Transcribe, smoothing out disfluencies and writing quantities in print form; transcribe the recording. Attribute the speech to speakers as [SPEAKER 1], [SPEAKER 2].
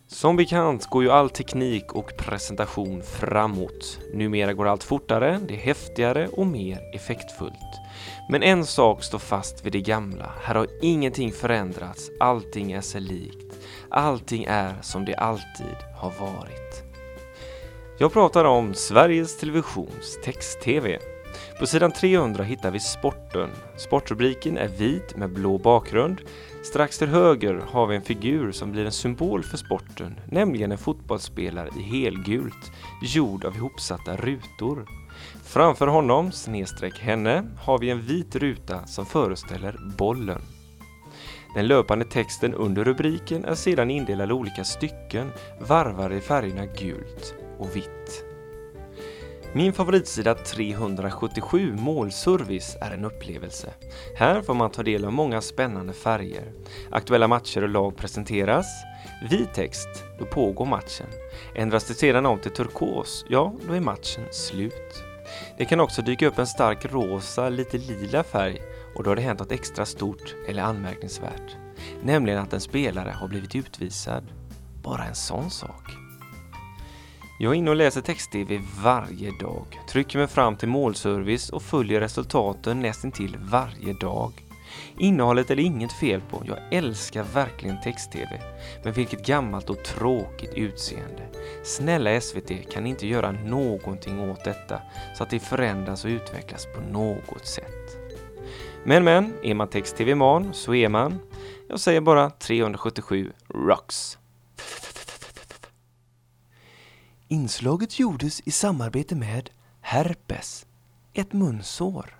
[SPEAKER 1] Som bekant går ju all teknik och presentation framåt. Numera går allt fortare, det är häftigare och mer effektfullt. Men en sak står fast vid det gamla. Här har ingenting förändrats, allting är sig likt. Allting är som det alltid har varit. Jag pratar om Sveriges Televisions text-tv. På sidan 300 hittar vi sporten. Sportrubriken är vit med blå bakgrund. Strax till höger har vi en figur som blir en symbol för sporten, nämligen en fotbollsspelare i helgult, gjord av ihopsatta rutor. Framför honom, / henne, har vi en vit ruta som föreställer bollen. Den löpande texten under rubriken är sedan indelad i olika stycken, varvade i färgerna gult och vitt. Min favoritsida 377 målservice är en upplevelse. Här får man ta del av många spännande färger. Aktuella matcher och lag presenteras. Vit text, då pågår matchen. Ändras det sedan om till turkos, ja då är matchen slut. Det kan också dyka upp en stark rosa, lite lila färg och då har det hänt något extra stort eller anmärkningsvärt. Nämligen att en spelare har blivit utvisad. Bara en sån sak. Jag är inne och läser text-tv varje dag, trycker mig fram till målservice och följer resultaten nästintill varje dag. Innehållet är det inget fel på, jag älskar verkligen text-tv. Men vilket gammalt och tråkigt utseende. Snälla SVT kan inte göra någonting åt detta så att det förändras och utvecklas på något sätt. Men, är man text-tv-man så är man, jag säger bara 377 rocks. Inslaget gjordes i samarbete med herpes, ett munsår.